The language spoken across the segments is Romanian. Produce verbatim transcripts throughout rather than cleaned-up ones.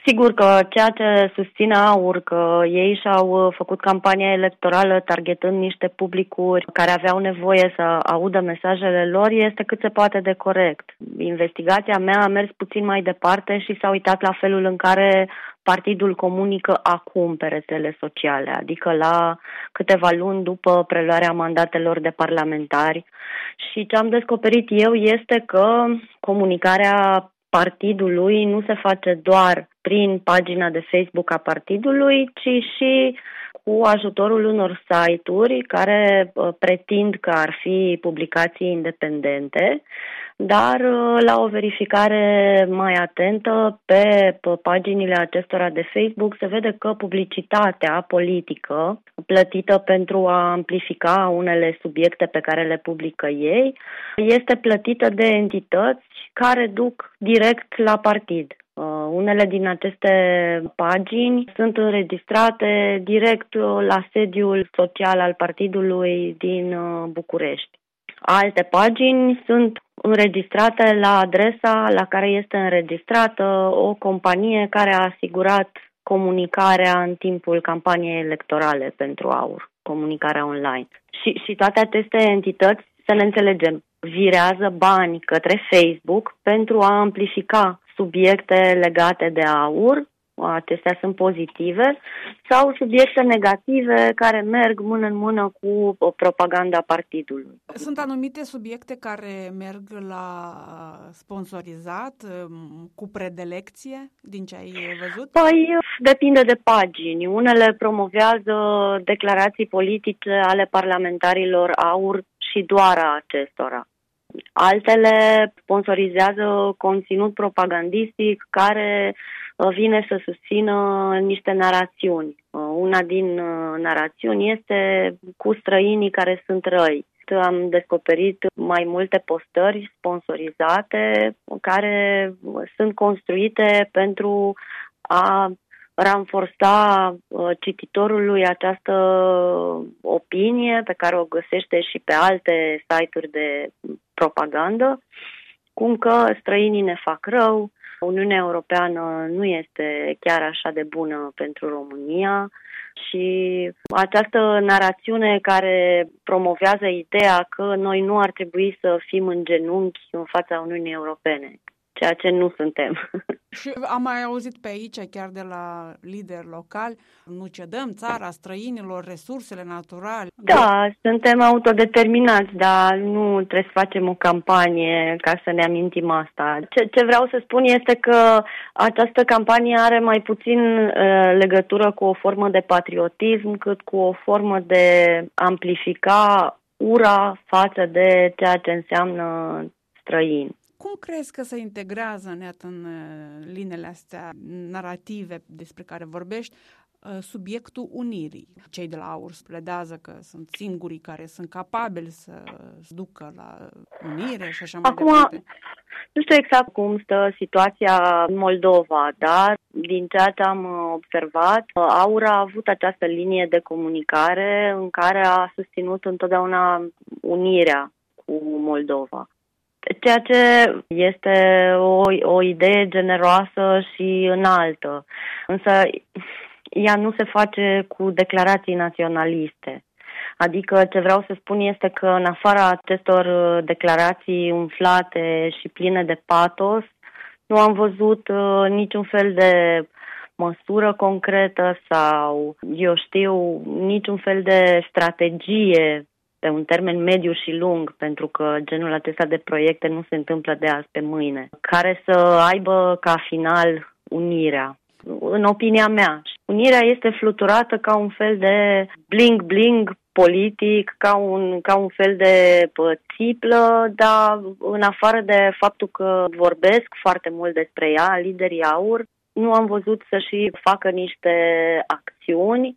Sigur că ceea ce susține AUR, că ei și-au făcut campania electorală targetând niște publicuri care aveau nevoie să audă mesajele lor, este cât se poate de corect. Investigația mea a mers puțin mai departe și s-a uitat la felul în care partidul comunică acum pe rețele sociale, adică la câteva luni după preluarea mandatelor de parlamentari. Și ce am descoperit eu este că comunicarea partidului nu se face doar prin pagina de Facebook a partidului, ci și cu ajutorul unor site-uri care uh, pretind că ar fi publicații independente, dar uh, la o verificare mai atentă pe, pe paginile acestora de Facebook se vede că publicitatea politică plătită pentru a amplifica unele subiecte pe care le publică ei este plătită de entități care duc direct la partid. Uh, unele din aceste pagini sunt înregistrate direct la sediul social al partidului din uh, București. Alte pagini sunt înregistrate la adresa la care este înregistrată o companie care a asigurat comunicarea în timpul campaniei electorale pentru AUR, comunicarea online. Și, și toate aceste entități, să ne înțelegem, virează bani către Facebook pentru a amplifica subiecte legate de AUR, acestea sunt pozitive, sau subiecte negative care merg mână în mână cu propaganda partidului. Sunt anumite subiecte care merg la sponsorizat, cu predilecție, din ce ai văzut? Păi, depinde de pagini. Unele promovează declarații politice ale parlamentarilor AUR și doar a acestora. Altele sponsorizează conținut propagandistic care vine să susțină niște narațiuni. Una din narațiuni este cu străinii care sunt răi. Am descoperit mai multe postări sponsorizate care sunt construite pentru a ranforsa cititorului această opinie pe care o găsește și pe alte site-uri de propagandă, cum că străinii ne fac rău, Uniunea Europeană nu este chiar așa de bună pentru România și această narațiune care promovează ideea că noi nu ar trebui să fim în genunchi în fața Uniunii Europene, ceea ce nu suntem. Și am mai auzit pe aici, chiar de la lideri locali, nu cedăm țara străinilor, resursele naturale. Da, suntem autodeterminați, dar nu trebuie să facem o campanie ca să ne amintim asta. Ce, ce vreau să spun este că această campanie are mai puțin uh, legătură cu o formă de patriotism, cât cu o formă de amplifica ura față de ceea ce înseamnă străin. Cum crezi că se integrează, Neat, în liniile astea narrative despre care vorbești, subiectul unirii? Cei de la AUR pledează că sunt singurii care sunt capabili să ducă la unire și așa mai Acum, departe. Nu știu exact cum stă situația în Moldova, dar din ceea ce am observat, AUR a avut această linie de comunicare în care a susținut întotdeauna unirea cu Moldova. Ceea ce este o, o idee generoasă și înaltă, însă ea nu se face cu declarații naționaliste. Adică ce vreau să spun este că în afara acestor declarații umflate și pline de patos, nu am văzut uh, niciun fel de măsură concretă sau, eu știu, niciun fel de strategie pe un termen mediu și lung, pentru că genul acesta de proiecte nu se întâmplă de azi pe mâine, care să aibă ca final unirea. În opinia mea, unirea este fluturată ca un fel de bling-bling politic, ca un, ca un fel de țiplă, dar în afară de faptul că vorbesc foarte mult despre ea, liderii AUR, nu am văzut să și facă niște acțiuni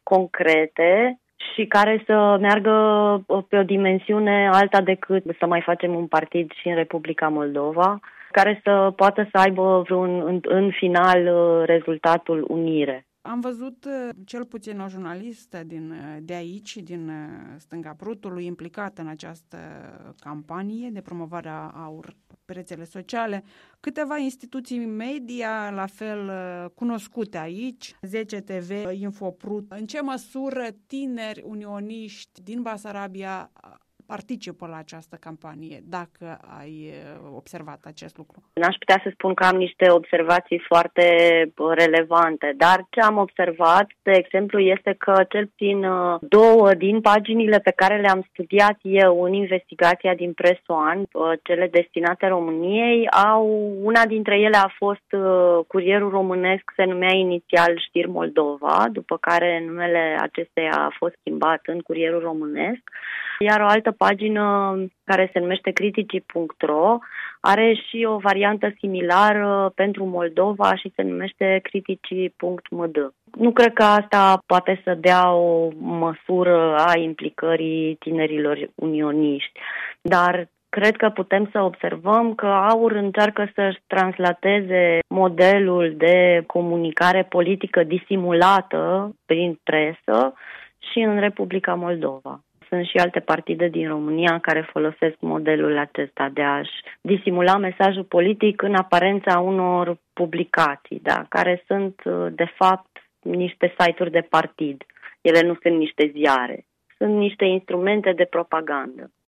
concrete și care să meargă pe o dimensiune alta decât să mai facem un partid și în Republica Moldova, care să poată să aibă vreun, în, în final rezultatul unire. Am văzut cel puțin o jurnalistă din, de aici, din stânga Prutului, implicată în această campanie de promovare a AUR pe rețele sociale, câteva instituții media, la fel cunoscute aici, zece T V, Infoprut. În ce măsură tineri unioniști din Basarabia participă la această campanie, dacă ai observat acest lucru? N-aș putea să spun că am niște observații foarte relevante, dar ce am observat, de exemplu, este că cel puțin două din paginile pe care le-am studiat eu în investigația din Press One, cele destinate României, au, una dintre ele a fost Curierul Românesc, se numea inițial Știri Moldova, după care numele acesteia a fost schimbat în Curierul Românesc, iar o altă pagină care se numește criticii punct ro are și o variantă similară pentru Moldova și se numește criticii punct m d. Nu cred că asta poate să dea o măsură a implicării tinerilor unioniști, dar cred că putem să observăm că AUR încearcă să-și translateze modelul de comunicare politică disimulată prin presă și în Republica Moldova. Sunt și alte partide din România care folosesc modelul acesta de a-și disimula mesajul politic în aparența unor publicații, da, care sunt, de fapt, niște site-uri de partid. Ele nu sunt niște ziare, sunt niște instrumente de propagandă.